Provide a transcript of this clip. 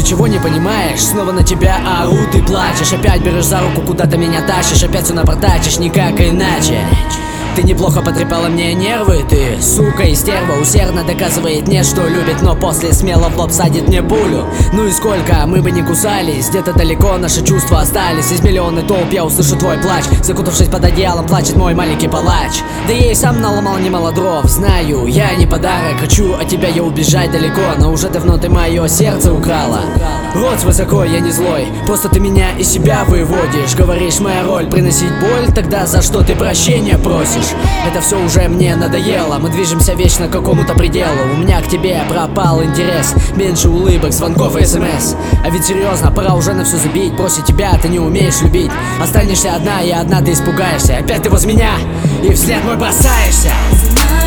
ничего не понимаешь, снова на тебя орут и плачешь. Опять берешь за руку, куда-то меня тащишь, опять все напортачишь, никак иначе. Ты неплохо потрепала мне нервы, ты, сука и стерва, усердно доказывает мне, что любит, но после смело в лоб садит мне пулю. Ну и сколько мы бы не кусались, где-то далеко наши чувства остались. Из миллионы толп я услышу твой плач, закутавшись под одеялом, плачет мой маленький палач. Да я и сам наломал немало дров, знаю, я не подарок, хочу от тебя я убежать далеко, но уже давно ты мое сердце украла. Рот высоко, я не злой, просто ты меня из себя выводишь. Говоришь, моя роль приносить боль, тогда за что ты прощения просишь? Это все уже мне надоело, мы движемся вечно к какому-то пределу. У меня к тебе пропал интерес, меньше улыбок, звонков и смс. А ведь серьезно, пора уже на все забить, бросить тебя ты не умеешь любить. Останешься одна, и одна ты испугаешься, опять ты возле меня и вслед мой бросаешься.